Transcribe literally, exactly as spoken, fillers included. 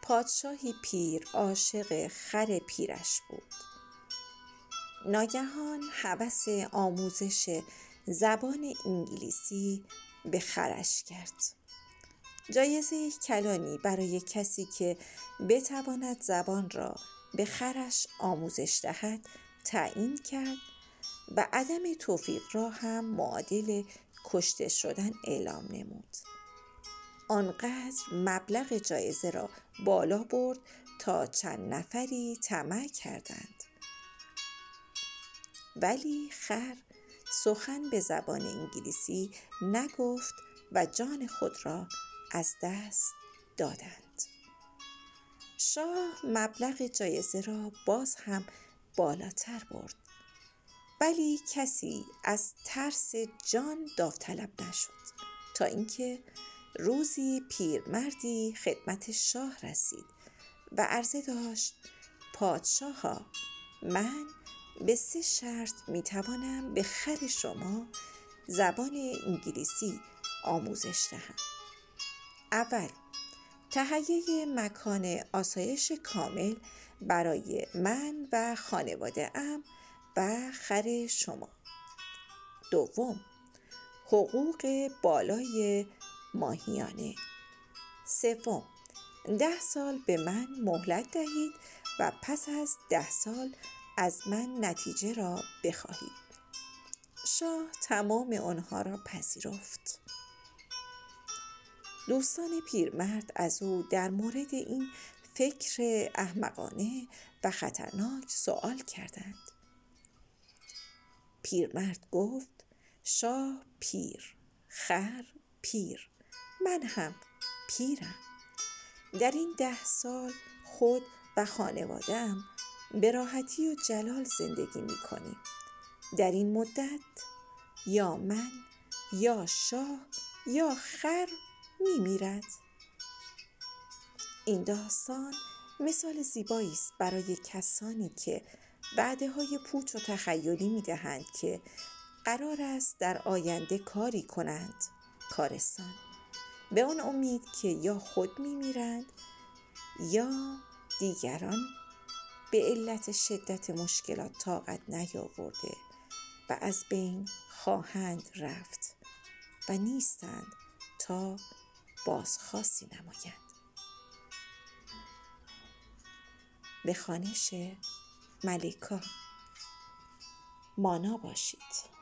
پادشاهی پیر عاشق خر پیرش بود. ناگهان هوس آموزش زبان انگلیسی به خرش کرد. جایزه کلانی برای کسی که بتواند زبان را به خرش آموزش دهد تعیین کرد و عدم توفیق را هم معادل کشته شدن اعلام نمود. آنقدر مبلغ جایزه را بالا برد تا چند نفری طمع کردند. ولی خر سخن به زبان انگلیسی نگفت و جان خود را از دست دادند. شاه مبلغ جایزه را باز هم بالاتر برد، ولی کسی از ترس جان داوطلب نشد، تا اینکه روزی پیرمردی خدمت شاه رسید و عرضه داشت: پادشاها، من به سه شرط میتوانم به خر شما زبان انگلیسی آموزش دهم. اول، تهیه مکان آسایش کامل برای من و خانواده ام و خر شما. دوم، حقوق بالای ماهیانه. سوم، ده سال به من مهلت دهید و پس از ده سال از من نتیجه را بخواهید. شاه تمام آنها را پذیرفت. دوستان پیرمرد از او در مورد این فکر احمقانه و خطرناک سؤال کردند. پیرمرد گفت: شاه پیر، خر پیر، من هم پیرم. در این ده سال خود و خانواده‌ام به راحتی و جلال زندگی می کنیم. در این مدت یا من یا شاه یا خر می میرد. این داستان مثال زیبایی است برای کسانی که وعده های پوچ و تخیلی می دهند که قرار است در آینده کاری کنند کارستان، به آن امید که یا خود می میرند یا دیگران به علت شدت مشکلات طاقت نیاورده و از بین خواهند رفت و نیستند تا بازخواستی نمایند. به خوانش ملیکا. مانا باشید.